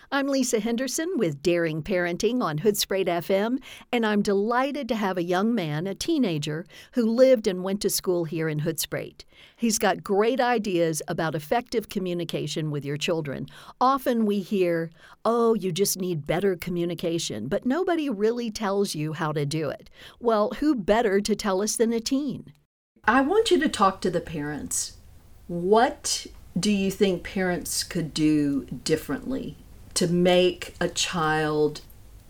I'm Lisa Henderson with Daring Parenting on Hoodspray FM, and I'm delighted to have a young man, a teenager, who lived and went to school here in Hoodspray. He's got great ideas about effective communication with your children. Often we hear, oh, you just need better communication, but nobody really tells you how to do it. Well, who better to tell us than a teen? I want you to talk to the parents. What do you think parents could do differently to make a child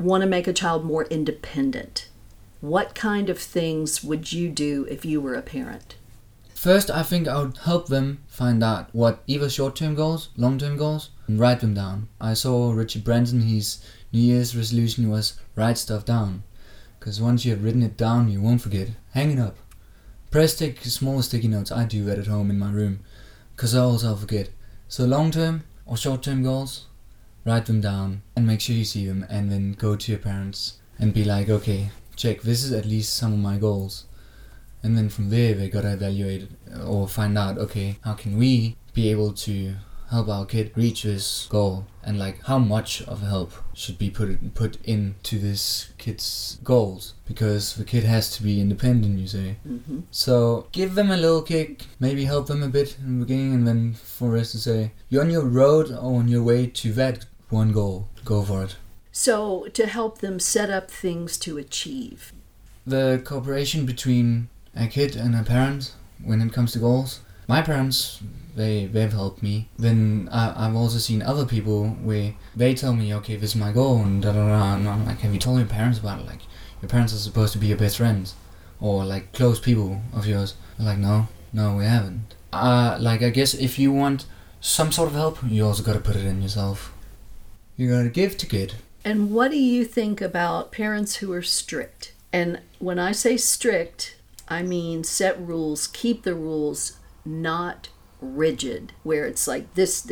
more independent? What kind of things would you do if you were a parent? First, I think I would help them find out what either short-term goals, long-term goals, and write them down. I saw Richard Branson, his New Year's resolution was write stuff down. Because once you have written it down, you won't forget. Hang it up. Press take small sticky notes. I do that at home in my room. Because else I'll forget. So long-term or short-term goals, write them down and make sure you see them, and then go to your parents and be like, okay, check, this is at least some of my goals. And then from there they gotta evaluate or find out, okay, how can we be able to help our kid reach this goal, and like how much of help should be put into this kid's goals, because the kid has to be independent, you say. Mm-hmm. So give them a little kick, maybe help them a bit in the beginning, and then for the rest to say, you're on your road or on your way to that one goal, go for it. So to help them set up things to achieve. The cooperation between a kid and a parent when it comes to goals. My parents, they've helped me. Then I've also seen other people where they tell me, okay, this is my goal, and da-da-da, and I'm like, have you told your parents about it? Like, your parents are supposed to be your best friends, or like close people of yours. I'm like, no, we haven't. I guess if you want some sort of help, you also gotta put it in yourself. You gotta give to get. And what do you think about parents who are strict? And when I say strict, I mean set rules, keep the rules, not rigid, where it's like this,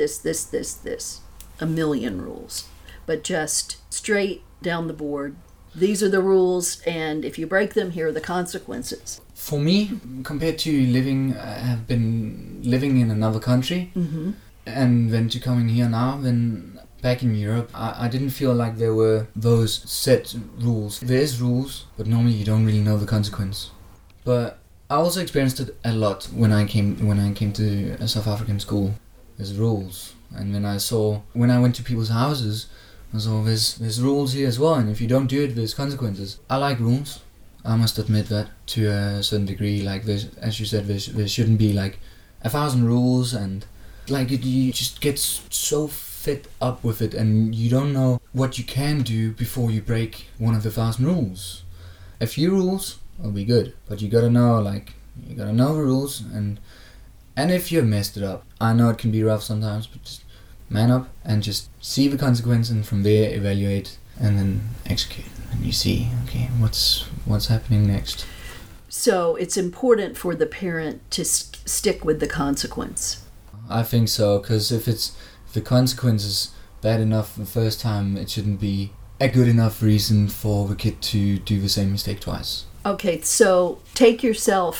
a million rules, but just straight down the board. These are the rules, and if you break them, here are the consequences. For me, compared to have been living in another country, mm-hmm. and then to coming here now, then back in Europe, I didn't feel like there were those set rules. There's rules, but normally you don't really know the consequence. But I also experienced it a lot when I came to a South African school. There's rules, and when I went to people's houses, I saw there's rules here as well, and if you don't do it, there's consequences. I like rules. I must admit that to a certain degree. Like as you said, there shouldn't be like 1,000 rules, and like you just get so fed up with it, and you don't know what you can do before you break one of the 1,000 rules. A few rules will be good, but you gotta know the rules, and if you've messed it up, I know it can be rough sometimes, but just man up and just see the consequence, and from there evaluate and then execute, and you see, okay, what's happening next. So it's important for the parent to stick with the consequence. I think so, because if the consequence is bad enough the first time, it shouldn't be a good enough reason for the kid to do the same mistake twice. Okay, so take yourself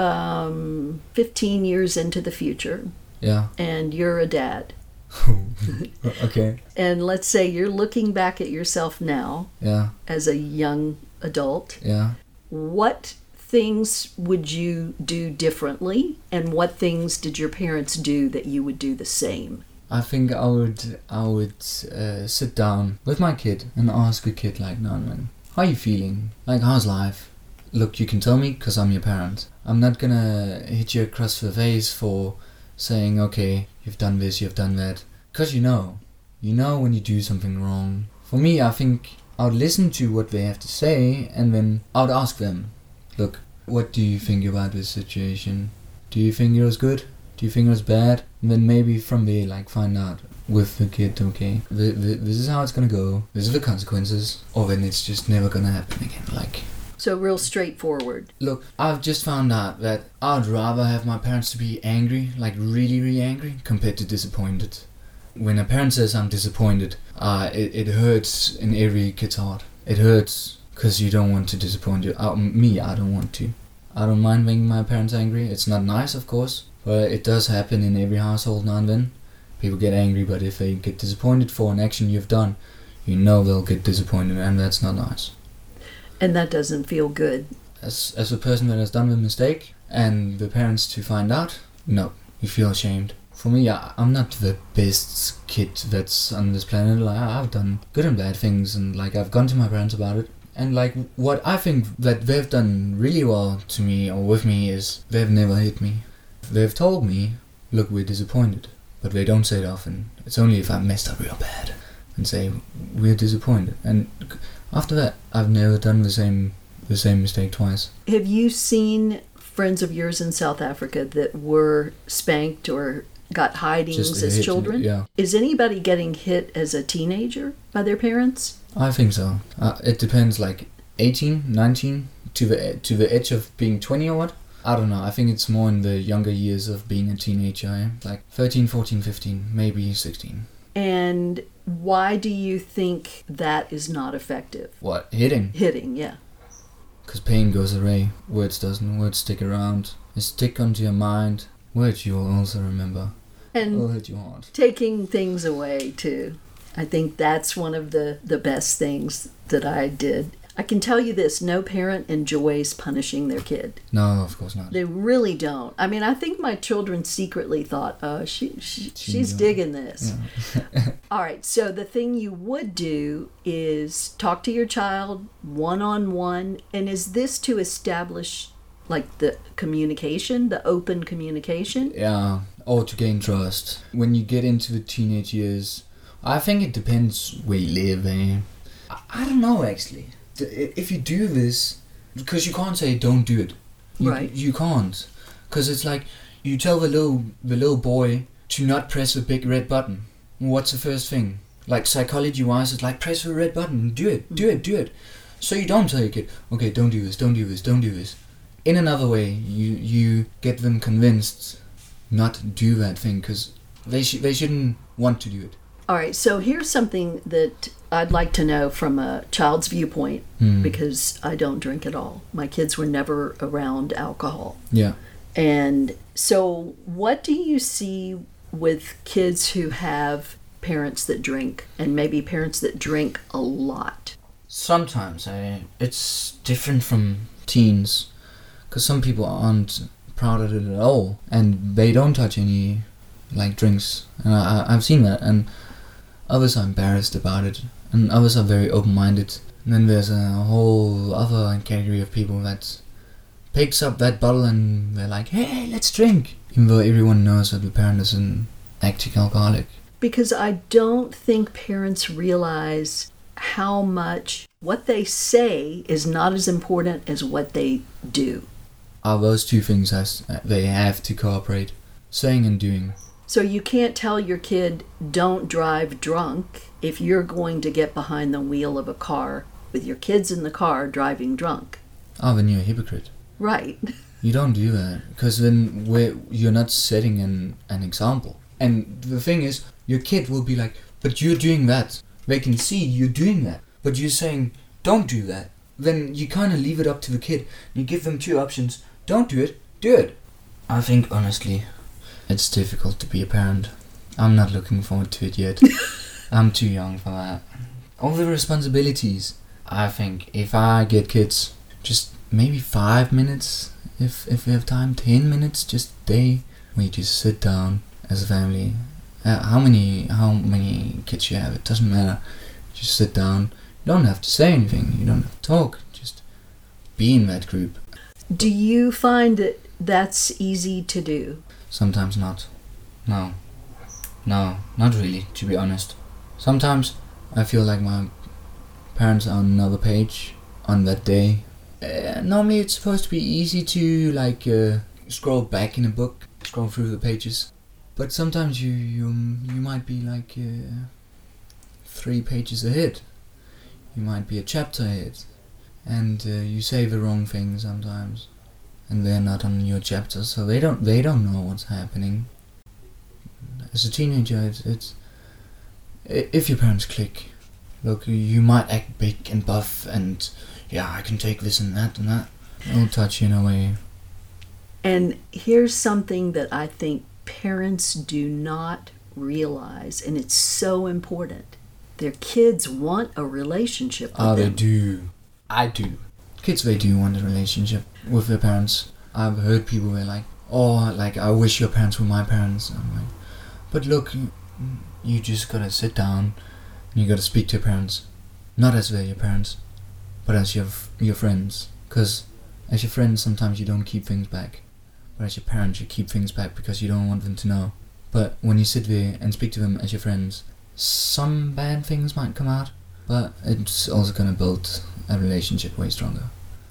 15 years into the future. Yeah. And you're a dad. Okay. And let's say you're looking back at yourself now. Yeah. As a young adult. Yeah. What things would you do differently, and what things did your parents do that you would do the same? I think I would sit down with my kid and ask a kid like, no, man, how are you feeling? Like, how's life? Look, you can tell me because I'm your parent. I'm not gonna hit you across the face for saying, okay, you've done this, you've done that. Because you know when you do something wrong. For me, I think I would listen to what they have to say, and then I would ask them, look, what do you think about this situation? Do you think it was good? Do you think it was bad? And then maybe from there, like, find out with the kid, okay, this is how it's gonna go, this is the consequences, or then it's just never gonna happen again, like. So real straightforward. Look, I've just found out that I'd rather have my parents to be angry, like really, really angry, compared to disappointed. When a parent says I'm disappointed, it hurts in every kid's heart. It hurts because you don't want to disappoint you. Me, I don't want to. I don't mind making my parents angry. It's not nice, of course, but it does happen in every household now and then. People get angry, but if they get disappointed for an action you've done, you know they'll get disappointed, and that's not nice. And that doesn't feel good. As a person that has done the mistake, and the parents to find out, no, you feel ashamed. For me, I'm not the best kid that's on this planet. Like, I've done good and bad things, and like I've gone to my parents about it. And like what I think that they've done really well to me or with me is they've never hit me. They've told me, look, we're disappointed, but they don't say it often. It's only if I messed up real bad and say we're disappointed. And after that, I've never done the same mistake twice. Have you seen friends of yours in South Africa that were spanked or got hidings as children? Yeah. Is anybody getting hit as a teenager by their parents? I think so. It depends, like 18, 19, to the edge of being 20 or what? I don't know. I think it's more in the younger years of being a teenager, like 13, 14, 15, maybe 16. And why do you think that is not effective? What? Hitting? Hitting, yeah. Because pain goes away. Words doesn't. Words stick around. They stick onto your mind. Words you'll also remember. And it'll hit you hard. Taking things away, too. I think that's one of the best things that I did. I can tell you this, no parent enjoys punishing their kid. No, of course not. They really don't. I mean, I think my children secretly thought, oh, she's digging this. Yeah. All right, so the thing you would do is talk to your child one-on-one, and is this to establish like the communication, the open communication? Yeah, or to gain trust. When you get into the teenage years, I think it depends where you live. I don't know, actually. If you do this, because you can't say don't do it. Right. You can't. Because it's like, you tell the little boy to not press the big red button. What's the first thing? Like, psychology-wise, it's like, press the red button. Do it. So you don't tell your kid, okay, don't do this. In another way, you get them convinced not to do that thing, because they shouldn't want to do it. All right, so here's something that I'd like to know from a child's viewpoint, because I don't drink at all. My kids were never around alcohol. Yeah. And so what do you see with kids who have parents that drink, and maybe parents that drink a lot? Sometimes it's different from teens, because some people aren't proud of it at all, and they don't touch any like drinks. And I've seen that, and others are embarrassed about it, and others are very open-minded. And then there's a whole other category of people that picks up that bottle and they're like, hey, let's drink, even though everyone knows that the parent is an active alcoholic. Because I don't think parents realize how much what they say is not as important as what they do. Those two things they have to cooperate, saying and doing. So you can't tell your kid, don't drive drunk, if you're going to get behind the wheel of a car with your kids in the car driving drunk. Then you're a hypocrite. Right. You don't do that, because then you're not setting an example. And the thing is, your kid will be like, but you're doing that. They can see you're doing that, but you're saying, don't do that. Then you kind of leave it up to the kid. You give them two options. Don't do it, do it. I think, honestly, it's difficult to be a parent. I'm not looking forward to it yet. I'm too young for that. All the responsibilities. I think if I get kids, just maybe 5 minutes, if we have time, 10 minutes, just a day, where you just sit down as a family. How many kids you have, it doesn't matter. Just sit down. You don't have to say anything. You don't have to talk. Just be in that group. Do you find that that's easy to do? Sometimes not. No, not really, to be honest. Sometimes I feel like my parents are on another page on that day. Normally it's supposed to be easy to scroll back in a book, scroll through the pages. But sometimes you might be 3 pages ahead. You might be a chapter ahead. And you say the wrong thing sometimes. And they're not on your chapter, so they don't know what's happening. As a teenager, it's if your parents click, look, you might act big and buff and I can take this and that. It'll touch you in a way. And here's something that I think parents do not realize, and it's so important, their kids want a relationship with them. They do. I do. Kids, they do want a relationship with their parents. I've heard people were like, oh, like, I wish your parents were my parents. I'm like, but look, you just gotta sit down and you gotta speak to your parents. Not as they're your parents, but as your friends. Because as your friends, sometimes you don't keep things back. But as your parents, you keep things back because you don't want them to know. But when you sit there and speak to them as your friends, some bad things might come out, but it's also gonna build a relationship way stronger.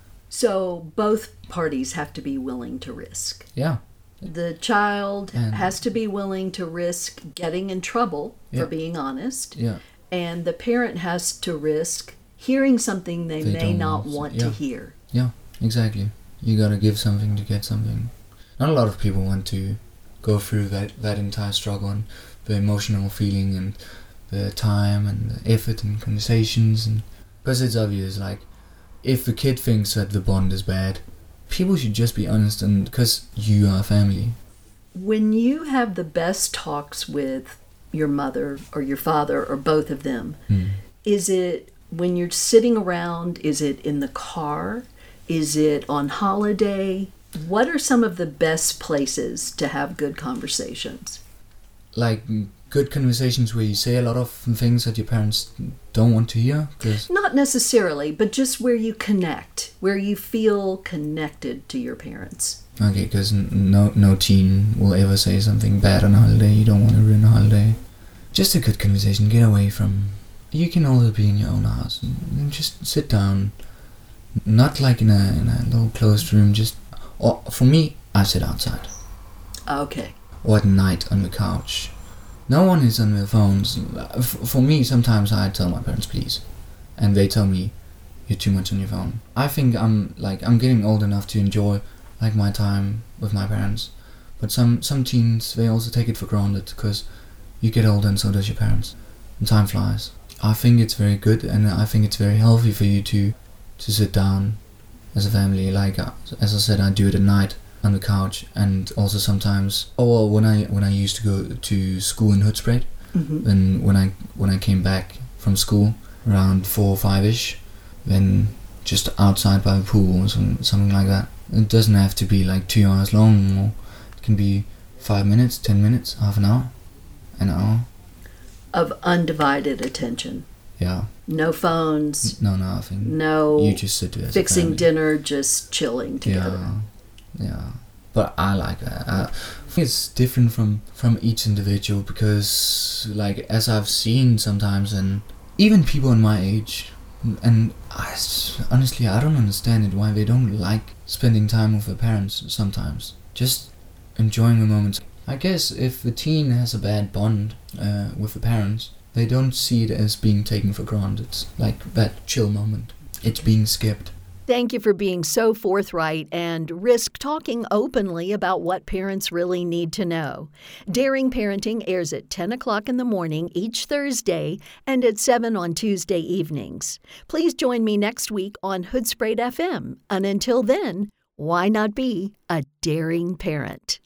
So both parties have to be willing to risk. Yeah. The child has to be willing to risk getting in trouble for being honest. Yeah. And the parent has to risk hearing something they may not want to hear. Yeah, exactly. You gotta give something to get something. Not a lot of people want to go through that entire struggle and the emotional feeling and the time and the effort and conversations, and because it's obvious, like, if the kid thinks that the bond is bad, people should just be honest, and because you are a family. When you have the best talks with your mother or your father or both of them, is it when you're sitting around? Is it in the car? Is it on holiday? What are some of the best places to have good conversations? Like good conversations where you say a lot of things that your parents don't want to hear? Not necessarily, but just where you connect, where you feel connected to your parents. Okay, because no teen will ever say something bad on a holiday. You don't want to ruin a holiday. Just a good conversation. Get away from... You can always be in your own house and just sit down. Not like in a little closed room. Or for me, I sit outside. Okay. Or at night on the couch. No one is on their phones. For me, sometimes I tell my parents, please. And they tell me, you're too much on your phone. I think I'm getting old enough to enjoy like my time with my parents. But some teens, they also take it for granted because you get older and so does your parents. And time flies. I think it's very good, and I think it's very healthy for you to sit down as a family. Like, as I said, I do it at night on the couch, and also sometimes, when I used to go to school in Hoedspruit, then when I came back from school around 4 or 5ish, then just outside by the pool or something like that. It doesn't have to be like 2 hours long, or it can be 5 minutes, 10 minutes, half an hour, an hour. Of undivided attention. Yeah. No phones. No, nothing. No. You just sit there as fixing a family. dinner, just chilling together. Yeah. But I like that. I think it's different from each individual because, like, as I've seen sometimes, and even people in my age, and honestly, I don't understand it, why they don't like spending time with their parents sometimes. Just enjoying the moments. I guess if the teen has a bad bond with the parents, they don't see it as being taken for granted. It's like that chill moment. It's being skipped. Thank you for being so forthright and risk talking openly about what parents really need to know. Daring Parenting airs at 10 o'clock in the morning each Thursday and at 7 on Tuesday evenings. Please join me next week on Hoedspruit FM. And until then, why not be a daring parent?